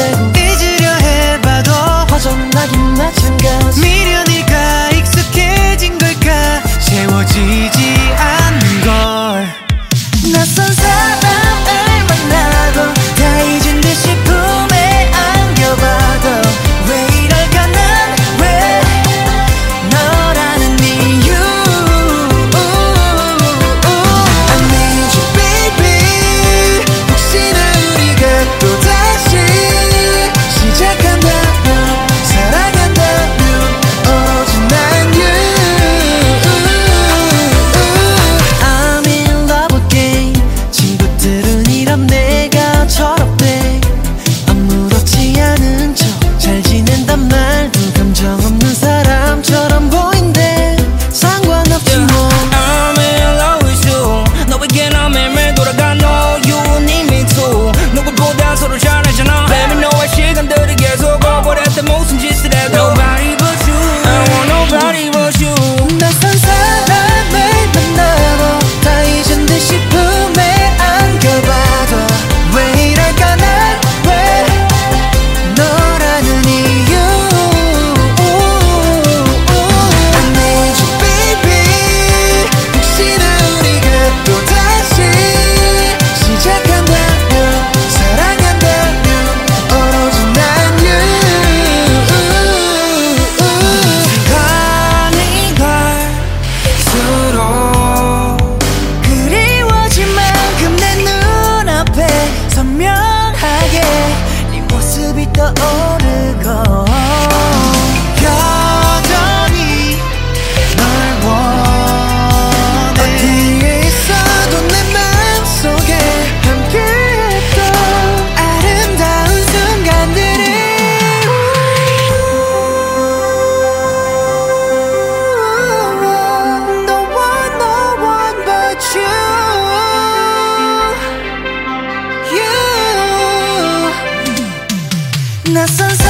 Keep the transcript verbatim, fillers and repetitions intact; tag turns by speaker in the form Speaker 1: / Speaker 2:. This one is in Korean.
Speaker 1: 되고
Speaker 2: 잊으려 해봐도
Speaker 1: 허전하긴 마찬가지.
Speaker 2: 미련일까 익숙해진 걸까 채워지지 않는 걸.
Speaker 1: 낯선 사람을 만나도 다 잊은 듯이 품에 안겨봐도 왜 이럴까 난 왜 너라는 이유. I need you baby. 혹시나 우리가 또다시 시작한다면 사랑한다면 오로지 난 you. I'm in love again. 친구들은 이런 내가 철없대. 아무렇지 않은 척 잘 지낸단 말도 감정 없는 사람처럼 보인대. 상관없지 뭐.
Speaker 3: I'm in love with you. 너에게 난 매일매일 돌아가. No, you need me too. 누구보다 서로 잘 알잖아. Baby, 너의 시간들이 계속 오버랩 무슨 짓을 해도 Nobody but you. I want nobody but you.
Speaker 1: 낯선 사람을 만나도 다 잊은 듯이 품에 안겨봐도 왜 이럴까 난 왜 너라는 이유. I need you baby. 혹시나 우리가 또다시 시작한다면 사랑한다면 오로지 난 you.
Speaker 3: 가는 갈수록
Speaker 1: 그리워질 만큼 내 눈앞에 선명하게 네 모습이 떠오르고
Speaker 2: 여전히 널 원해.
Speaker 1: 어디에 있어도 내 맘속에 함께했던 아름다운 순간들이 No one, no one but you. You 낯선